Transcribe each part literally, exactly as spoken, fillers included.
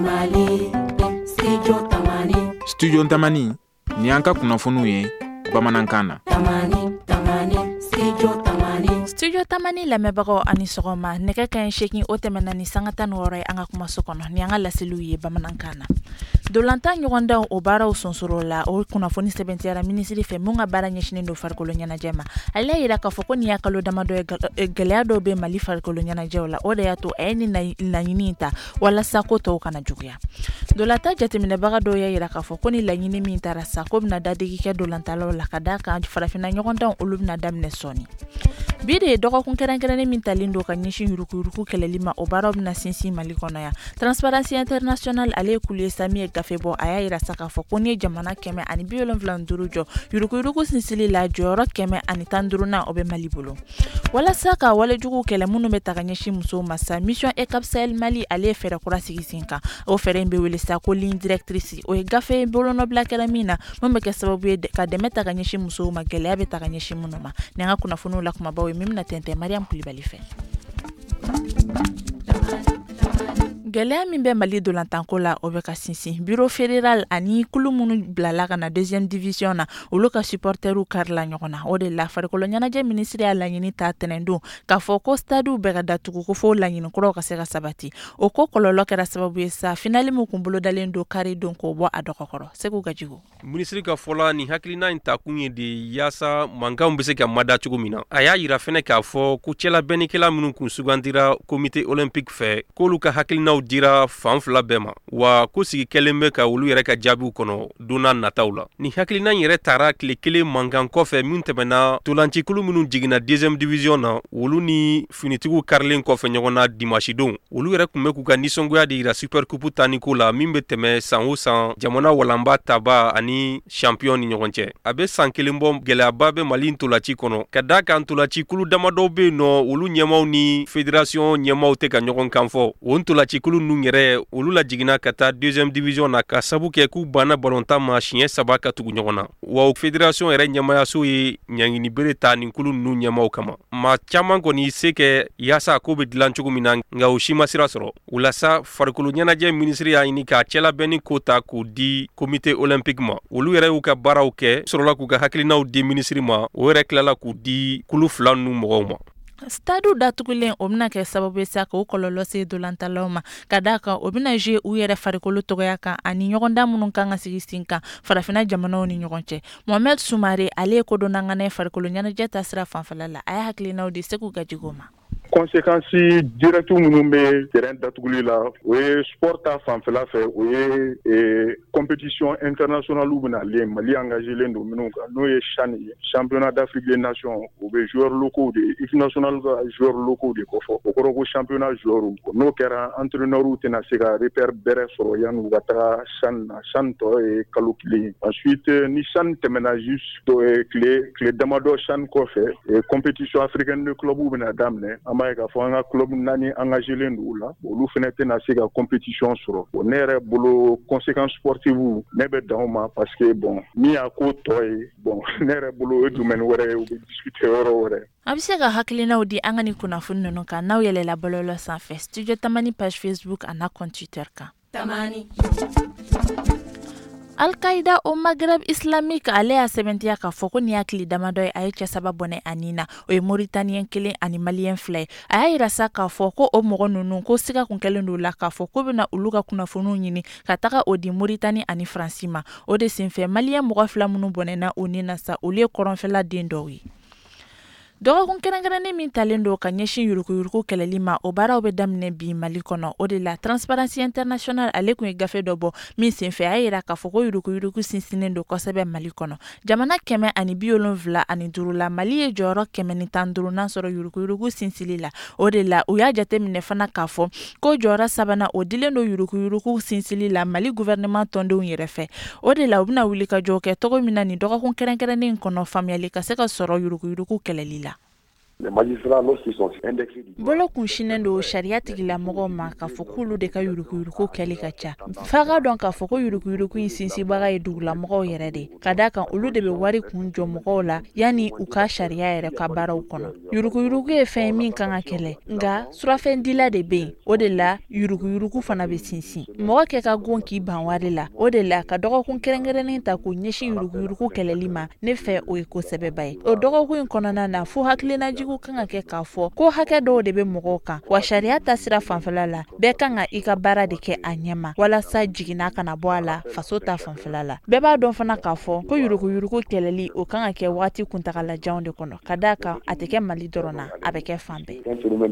Tamani, Studio Tamani. Studio Tamani, ni an ka kunnafoniw ye bamanankan na. Tamani, Tamani, Studio Tamani. Studio Tamani lamɛnbagaw ani sɔgɔma nɛgɛ ka ɲi seegin o tɛmɛna ni sanga tan ni wɔɔrɔ ye an ka kumaso kɔnɔ ni an ka laseliw ye bamanankan na. Dolantan ɲɔgɔndanw o baaraw sonsoro la o kunnafoni sɛbɛntiyara minisiri fɛ mun ka baara ɲɛsinen don farikolo ɲɛnajɛ ma. Ale y'a yira k'a fɔ ko nin y'a kalo damadɔ ye gɛlɛya dɔw bɛ Mali farikolo ɲɛnajɛw la o de y'a to a ye nin laɲini in ta walasa ko tɔw kana juguya. Dolantan jateminɛbaga dɔw y'a yira k'a fɔ ko ni laɲini min taara sa ko bɛna dadigi kɛ dolantalaw la ka d'a kan farafinna ɲɔgɔndanw olu bɛna daminɛ sɔɔni. Bi de ye dɔgɔkun kɛrɛnkɛrɛnnen min talen don ka ɲɛsin yurukuyuruku kɛlɛli ma o baaraw bɛna sinsin Mali kɔnɔ yan. Transparency International ale ye kulu ye Sami ye gafe bɔ a y'a yira sa k'a fɔ ko ni ye jamana kɛmɛ ani bi wolonwula ni duuru jɔ yurukuyuruku sinsili la jɔyɔrɔ kɛmɛ ani tan duurunan o bɛ Mali bolo. Walasa ka walejugu kɛlɛ minnu bɛ ta ka ɲɛsin musow ma sa mission E C A P Sahel Mali ale ye fɛɛrɛ kura sigi sen kan. O fɛɛrɛ in bɛ wele sa ko ligne directrice o ye gafe ye bolonɔbila kɛra min na mun bɛ kɛ sababu ye ka dɛmɛ ta ka ɲɛsin musow ma gɛlɛya bɛ ta ka ɲɛsin minnu ma. Ni an ka kunnafoniw la kumabaw ye min bɛna tɛntɛn Mariam Kulibali fɛ. Gɛlɛya min bɛ Mali dolantanko la o bɛ ka sinsin bureau fédéral ani kulu minnu bilala ka na deuxième division na olu ka supporteru karila ɲɔgɔn na o de la farikolo ɲɛnajɛ ministre y'a laɲini ta tɛnɛndon k'a fɔ ko stadiw bɛ ka datugu ko fo laɲini kuraw ka se ka sabati o ko kɔlɔlɔ kɛra sababu ye sa finali min kun bolodalen don kari don k'o bɔ a dɔgɔkɔrɔ Segu Gajigo. Ministre ka fɔla ni hakilina in ta kun ye de yaasa mankanw bɛ se ka mada cogo min na a y'a yira fɛnɛ k'a fɔ ko cɛlabɛnnikɛla minnu kun sugandira comité olympique fɛ k'olu ka hakilinaw dira fan fila bɛɛ ma wa ko sigi kɛlen bɛ ka olu yɛrɛ ka jaabiw kɔnɔ donna nataw la ni hakilina yɛrɛ taara tile kelen mankan kɔfɛ min tɛmɛna tolancikulu minnu jiginna deuxième division na olu ni finitigiw karilen kɔfɛ ɲɔgɔn na dimanche don olu yɛrɛ kun bɛ k'u ka nisɔngoya de yira super coupe tanniko la min bɛ tɛmɛ san o san jamana walanba taba ani champion ni ɲɔgɔn cɛ a bɛ san kelen bɔ gɛlɛyaba bɛ Mali ntolaci kɔnɔ ka d'a kan ntolacikulu damadɔw bɛ yen nɔ olu ɲɛmaw ni fédération ɲɛmaw tɛ ka ɲɔgɔn kan fɔ o ntolacikulu ninnu yɛrɛ olu la jiginna ka taa deuxième division na ka sabu kɛ k'u banna balontan ma siɲɛ saba ka tugu ɲɔgɔn na wa fédération yɛrɛ ɲɛmayaso ye ɲangini bere ta nin kulu ninnu ɲɛmaw kama maa caman kɔni se kɛ yaasa ko bɛ dilan cogo min na nka o si ma sira sɔrɔ o la sa farikolo ɲɛnajɛ ministre y'a ɲini k'a cɛlabɛnni ko ta k'o di comité olympique ma olu yɛrɛ y'u ka baaraw kɛ sɔrɔla k'u ka hakilinaw di ministre ma o yɛrɛ tilala k'u di kulu fila ninnu mɔgɔw ma. Stadu datugulen o bɛna kɛ sababu ye sa k'o kɔlɔlɔ se dolantalaw ma ka d'a kan o bɛna jouer u yɛrɛ farikolo tɔgɔya kan ani ɲɔgɔndan minnu kan ka sigi sen kan farafinna jamanaw ni ɲɔgɔn cɛ Mohamed Soumare ale ye kodɔnnangana ye farikolo ɲɛnajɛ ta sira fanfɛla la a ye hakilinaw di Segu Gajigo ma. Conséquences directes minnu bɛ terrain datuguli la o ye sport ta fanfɛla fɛ o ye compétition internationale bɛna len Mali engagélen don minnu kan n'o ye CHAN ye championnat d'Afrique des nations o bɛ joueurs locaux de équipe nationale ka joueurs locaux de kofɔ o kɔrɔ ko championnat joueurs n'o kɛra entraîneurs tɛna se ka repère bɛrɛ sɔrɔ yan'u ka taga CHAN na CHAN tɔ ye kalo kelen ensuite ni CHAN tɛmɛna juste tile tile damadɔ CHAN kɔfɛ compétition africaine de club bɛna daminɛ an b'a ye k'a fɔ an ka club naani engagélen don u la olu fɛnɛ tɛna se ka compétition sɔrɔ bon ne yɛrɛ bolo conséquences sportives ne bɛ dan o ma parce que bon min y'a ko tɔ ye bon ne yɛrɛ bolo o ye domaine wɛrɛ ye u bɛ discuter yɔrɔ wɛrɛ. A bɛ se ka hakilinaw di an ka nin kunnafoni ninnu kan n'aw yɛlɛla bɔlɔlɔ sanfɛ Studio Tamani page Facebook a n'a compte Twitter kan. Tamani. Al-Qaida o Maghreb islamique ale y'a sɛbɛntiya k'a fɔ ko nin hakili damadɔ ye a ye cɛ saba bɔnɛ a nin na o ye Mauritanien kelen ani Malien fila ye a y'a yira sa k'a fɔ ko o mɔgɔ ninnu ko siga kun kɛlen don la k'a fɔ ko bɛna olu ka kunnafoniw ɲini ka taga o di Mauritanie ani Faransi ma o de senfɛ Malien mɔgɔ fila minnu bɔnɛna o nin na sa olu ye kɔrɔnfɛla den dɔw ye. Dɔgɔkun kɛrɛnkɛrɛnnen min talen don ka ɲɛsin yurukuyuruku kɛlɛli ma o baaraw bɛ daminɛ bi Mali kɔnɔ o de la Transparency International ale kun ye gafe dɔ bɔ min senfɛ a yira k'a fɔ ko yurukuyuruku sinsinnen don kosɛbɛ Mali kɔnɔ jamana kɛmɛ ani bi wolonwula ani duuru la Mali ye jɔyɔrɔ kɛmɛ ni tan duurunan sɔrɔ yurukuyuruku sinsili la o de la u y'a jateminɛ fana k'a fɔ ko jɔyɔrɔ sabanan o dilen don yurukuyuruku sinsili la Mali gouvernement tɔndenw yɛrɛ fɛ o de la u bɛna wuli ka jɔ kɛ togo min na ni dɔgɔkun kɛrɛnkɛrɛnnen kɔnɔ faamuyali ka se ka sɔrɔ yurukuyuruku kɛlɛli la. Les magistrats, lorsqu'ils sont indexés du bolo kun shinen do sharia tigila mɔgɔ ma ka fɔ k'olu de ka yurukuyuruku kɛli ka ca faga dɔn k'a fɔ ko yurukuyuruku in sinsinbaga ye dugulamɔgɔw yɛrɛ de ka daa kan olu de bɛ wari kun jɔ mɔgɔw la yanni u ka sharia yɛrɛ ka baaraw kɔnɔ yurukuyuruku ye fɛn min kan ka kɛlɛ nka surafɛndila de bɛ yen o de la yurukuyuruku fana bɛ sinsin mɔgɔ kɛ ka gon k'i ban wari la o de la ka dɔgɔkun kɛrɛnkɛrɛnnen ta k'o ɲɛsin yurukuyuruku kɛlɛli ma ne fɛ o ye kosɛbɛba ye o dɔgɔkun in kɔnɔna na fo hakilinajugu kan ka kɛ k'a fɔ ko hakɛ dɔw de bɛ mɔgɔw kan wa sariya ta sira fanfɛla la bɛɛ kan ka i ka baara de kɛ a ɲɛma walasa jiginna kana bɔ a la faso ta fanfɛla la bɛɛ b'a dɔn fana k'a fɔ ko yurukuyuruku kɛlɛli o kan ka kɛ waati kuntagalajanw de kɔnɔ ka daa kan a tɛ kɛ Mali dɔrɔn na a bɛ kɛ fan bɛɛ.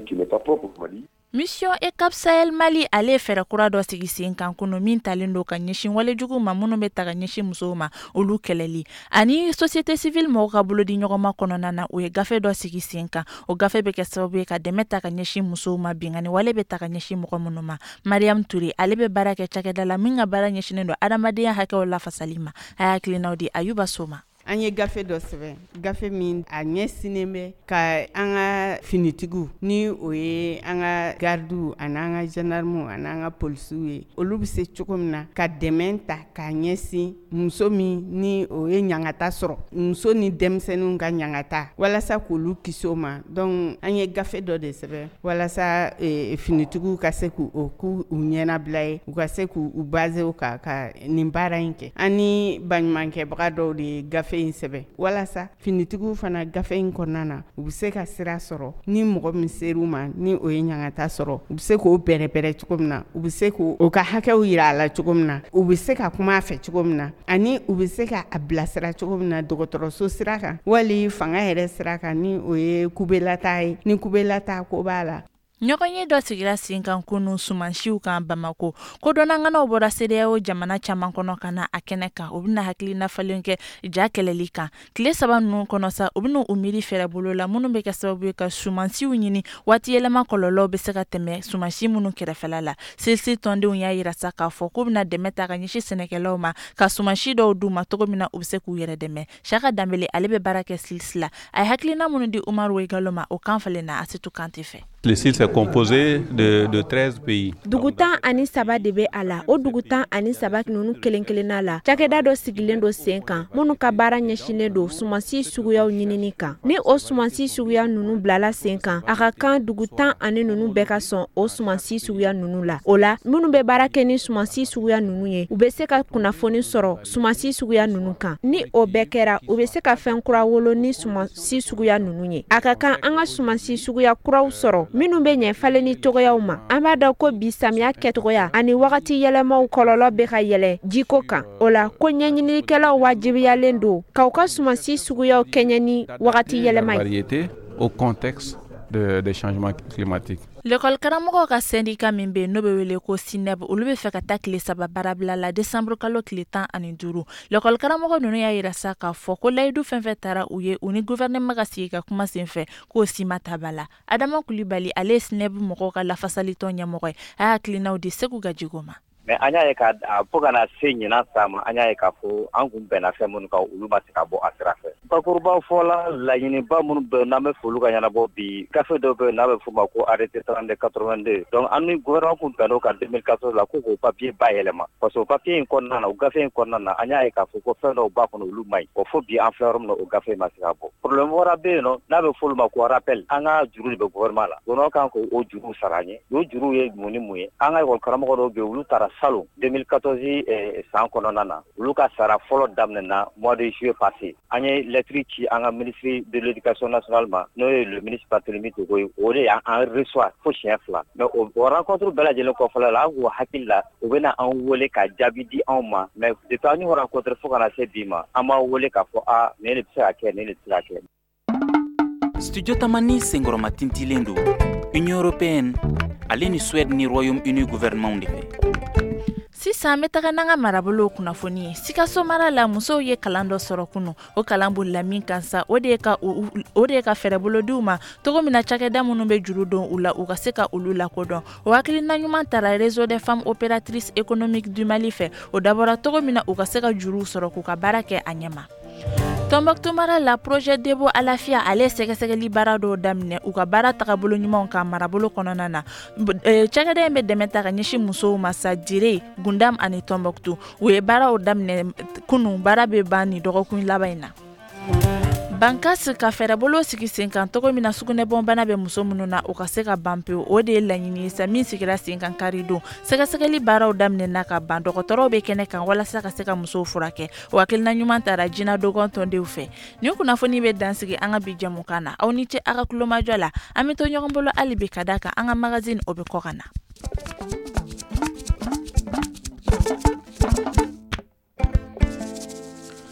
Mission E C A P Sahel Mali ale fɛrɛ kura dɔ sigi sen kan kunu min talen do ka ɲɛsin walejugu ma minnu bɛ ta ka ɲɛsin musow ma olu kɛlɛli ani société civile mɔgɔw ka bolo di ɲɔgɔnma kɔnɔna na o ye gafe dɔ sigi sen kan o gafe bɛ kɛ sababu ye ka dɛmɛ ta ka ɲɛsin musow ma bingani wale bɛ ta ka ɲɛsin mɔgɔ minnu ma Mariam Touré ale bɛ baara kɛ cakɛda la min ka baara ɲɛsinen do adamadenya hakɛw lafasali ma a y'a hakilinaw di Ayuba Soma. An ye gafe dɔ sɛbɛn gafe min a ɲɛsinnen bɛ ka an ka finitigiw ni o ye an ka gardiw ani an ka gendarmew ani an ka polisiw ye olu bɛ se cogo min na ka dɛmɛ ta k'a ɲɛsin muso min ni o ye ɲangata sɔrɔ muso ni denmisɛnninw ka ɲangata walasa k'olu kisi o ma donc an ye gafe dɔ de sɛbɛn walasa e, finitigiw ka se k'u k'u ɲɛnabila ye u ka se k'u baser o kan ka nin baara in kɛ ani baɲumankɛbaga dɔw de ye gafe in sɛbɛn walasa finitigiw fana gafe in kɔnɔna na u bɛ se ka sira sɔrɔ ni mɔgɔ min ser'u ma ni o ye ɲangata sɔrɔ u bɛ se k'o bɛrɛbɛrɛ cogo min na u bɛ se k'o ka hakɛw yira a la cogo min na u bɛ se ka kuma a fɛ cogo min na ani u bɛ se ka a bilasira cogo min na dɔgɔtɔrɔso sira kan wali fanga yɛrɛ sira kan ni o ye kubelata ye ni kubelata ko b'a la. ɲɔgɔn ye dɔ sigira sen kan kunu sumansiw kan Bamako ko dɔnnanganaw bɔra C D A O jamana caman kɔnɔ ka na a kɛnɛ kan o bɛna hakilina falen kɛ ja kɛlɛli kan tile saba ninnu kɔnɔ sa o bɛna u miiri fɛrɛ bolo la minnu bɛ kɛ sababu ye ka sumansiw ɲini waati yɛlɛma kɔlɔlɔw bɛ se ka tɛmɛ sumansi minnu kɛrɛfɛla la sesi tɔndenw y'a yira sa k'a fɔ k'u bɛna dɛmɛ ta ka ɲɛsin sɛnɛkɛlaw ma ka sumansi dɔw d'u ma cogo min na u bɛ se k'u yɛrɛ dɛmɛ Shaka Dambele ale bɛ baara kɛ S I L S la a ye hakilina minnu di Umaru Igalo ma o kan falen na Asitu Kante fɛ. Le S I L S est composé de, de treize pays. Dugutan ani saba de bɛ a la o dugutan ani saba ninnu kelen kelenna la cakɛda dɔ sigilen do sen kan minnu ka baara ɲɛsinnen do sumansi suguyaw ɲinini kan ni o sumansi suguya ninnu bilala sen kan a ka kan dugutan ani ninnu bɛɛ ka sɔn o sumansi suguya ninnu la o la minnu bɛ baara kɛ ni sumansi suguya ninnu ye u bɛ se ka kunnafoni sɔrɔ sumansi suguya ninnu kan ni o bɛɛ kɛra u bɛ se ka fɛn kura wolo ni sumansi suguya ninnu ye a ka kan an ka sumansi suguya kuraw sɔrɔ minnu bɛ ɲɛ falen ni tɔgɔyaw ma an b'a dɔn ko bi samiya kɛtɔgɔya ani wagati yɛlɛmaw kɔlɔlɔ bɛ ka yɛlɛ jiko kan o la ko ɲɛɲinikɛlaw wajibiyalen do k'aw ka sumansi suguyaw kɛɲɛ ni wagati yɛlɛma ye au contexte de des changements climatiques. L'école karamɔgɔw ka syndicat min bɛ n'o bɛ wele ko SINEB olu bɛ fɛ ka taa tile saba baarabila la décembre kalo tile tan ani duuru l'école karamɔgɔ ninnu y'a yira sa k'a fɔ ko layidu fɛn fɛn taara u ye u ni gouvernement ka sigi ka kuma sen fɛ k'o si ma ta ba la Adama Kulibali ale ye SINEB mɔgɔw ka lafasalitɔ ɲɛmɔgɔ ye a y'a hakilinaw di Segu Gajigo ma. Mais an y'a ye ka fo ka na se ɲinan sa ma an y'a ye k'a fɔ an kun bɛnna fɛn minnu kan olu ma se ka bɔ a sira fɛ bakuruba fɔ la laɲiniba minnu bɛ n'an bɛ foli ka ɲɛnabɔ bi gafe dɔ bɛ n'a bɛ f'o ma ko arrêté trente quatre-vingt-deux donc an ni gouvernement kun bɛnn'o kan deux mille quatorze la ko k'o papier bayɛlɛma parce que o papier in kɔnɔna na o gafe in kɔnɔna na an y'a ye k'a fɔ ko fɛn dɔw b'a kɔnɔ olu ma ɲi o fo bi an filɛ yɔrɔ min na o gafe ma se ka bɔ problème wɛrɛ bɛ yen nɔ n'a bɛ f'olu ma ko rappel an ka juru de bɛ gouvernement la gouvernement kan k'o juru sara an ye o juru ye mun ni mun ye an ka école karamɔgɔ dɔw bɛ yen olu taara salon deux mille quatorze eh, san kɔnɔna na olu ka sara fɔlɔ daminɛna mois de juillet passé an ye lettre ci an ka ministre de l'éducation nationale ma n'o ye le ministre Barthélémy Togo ye o de y'an reçoit fo siɲɛ fila mais o rencontre bɛɛ lajɛlen kɔfɛla la an k'o hakili la u bɛna an wele ka jaabi di anw ma mais depuis an y'o rencontre fo ka na se bi ma an b'an wele k'a fɔ a nin de bɛ se ka kɛ nin de tɛ se ka kɛ. Studio Tamani senkɔrɔma tintilen don Union européenne ale ni Suède ni Royaume-Uni gouvernement de fɛ. Sisan bɛ taga n'an ka marabolo kunnafoni ye Sikaso mara la musow ye kalan dɔ sɔrɔ kunu o kalan bolila min kan sa o de ye ka o de ye ka fɛrɛbolo diw ma togo min na cakɛda minnu bɛ juru don u la u ka se ka olu lakodɔn o hakilina ɲuman taara réseau des femmes opératrices économiques du Mali fɛ o dabɔra togo min na u ka se ka juruw sɔrɔ k'u ka baara kɛ a ɲɛma. Tombouctou mara la projet Debo Alafia ale sɛgɛsɛgɛli baara dɔw daminɛ u ka baara tagabolo ɲumanw ka marabolo kɔnɔna na. Cakɛda in bɛ dɛmɛ ta ka ɲɛsin musow ma sa Dire, Gundam ani Tombouctou. U ye baaraw daminɛ kunun baara bɛ ban ni dɔgɔkun laban in na. Bankas ka fɛrɛbolo sigi sen kan togo min na sugunɛbɔn bana bɛ muso minnu na u ka se ka ban pewu o de ye laɲini ye sa min sigira sen kan kari don. Sɛgɛsɛgɛli baaraw daminɛna ka ban dɔgɔtɔrɔw bɛ kɛnɛ kan walasa ka se ka musow furakɛ. O hakilina ɲuman taara Jina Dogon tɔndenw fɛ. Nin kunnafoni bɛ dansigi an ka bi jɛmukan na. Aw ni ce a ka kulomajɔ la. An bɛ to ɲɔgɔn bolo hali bi ka d'a kan an ka magazine o bɛ kɔ ka na.